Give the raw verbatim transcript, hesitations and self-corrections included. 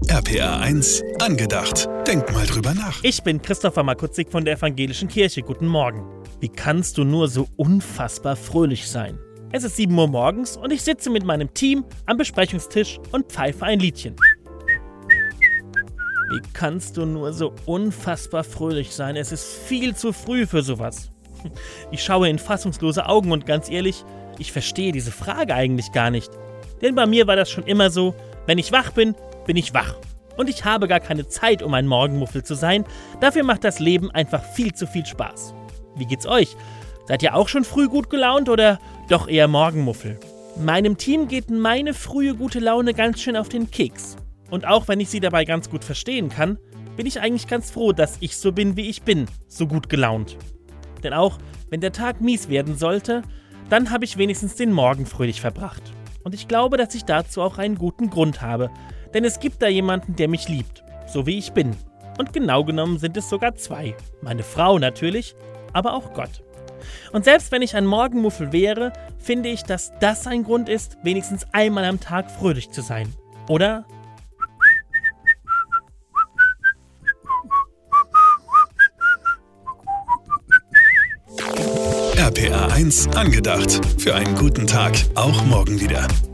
R P R eins angedacht. Denk mal drüber nach. Ich bin Christopher Markutzig von der Evangelischen Kirche. Guten Morgen. Wie kannst du nur so unfassbar fröhlich sein? Es ist sieben Uhr morgens und ich sitze mit meinem Team am Besprechungstisch und pfeife ein Liedchen. Wie kannst du nur so unfassbar fröhlich sein? Es ist viel zu früh für sowas. Ich schaue in fassungslose Augen und ganz ehrlich, ich verstehe diese Frage eigentlich gar nicht. Denn bei mir war das schon immer so, wenn ich wach bin, bin ich wach. Und ich habe gar keine Zeit, um ein Morgenmuffel zu sein. Dafür macht das Leben einfach viel zu viel Spaß. Wie geht's euch? Seid ihr auch schon früh gut gelaunt oder doch eher Morgenmuffel? Meinem Team geht meine frühe gute Laune ganz schön auf den Keks. Und auch wenn ich sie dabei ganz gut verstehen kann, bin ich eigentlich ganz froh, dass ich so bin, wie ich bin, so gut gelaunt. Denn auch wenn der Tag mies werden sollte, dann habe ich wenigstens den Morgen fröhlich verbracht. Und ich glaube, dass ich dazu auch einen guten Grund habe. Denn es gibt da jemanden, der mich liebt, so wie ich bin. Und genau genommen sind es sogar zwei. Meine Frau natürlich, aber auch Gott. Und selbst wenn ich ein Morgenmuffel wäre, finde ich, dass das ein Grund ist, wenigstens einmal am Tag fröhlich zu sein. Oder? R P R eins angedacht. Für einen guten Tag, auch morgen wieder.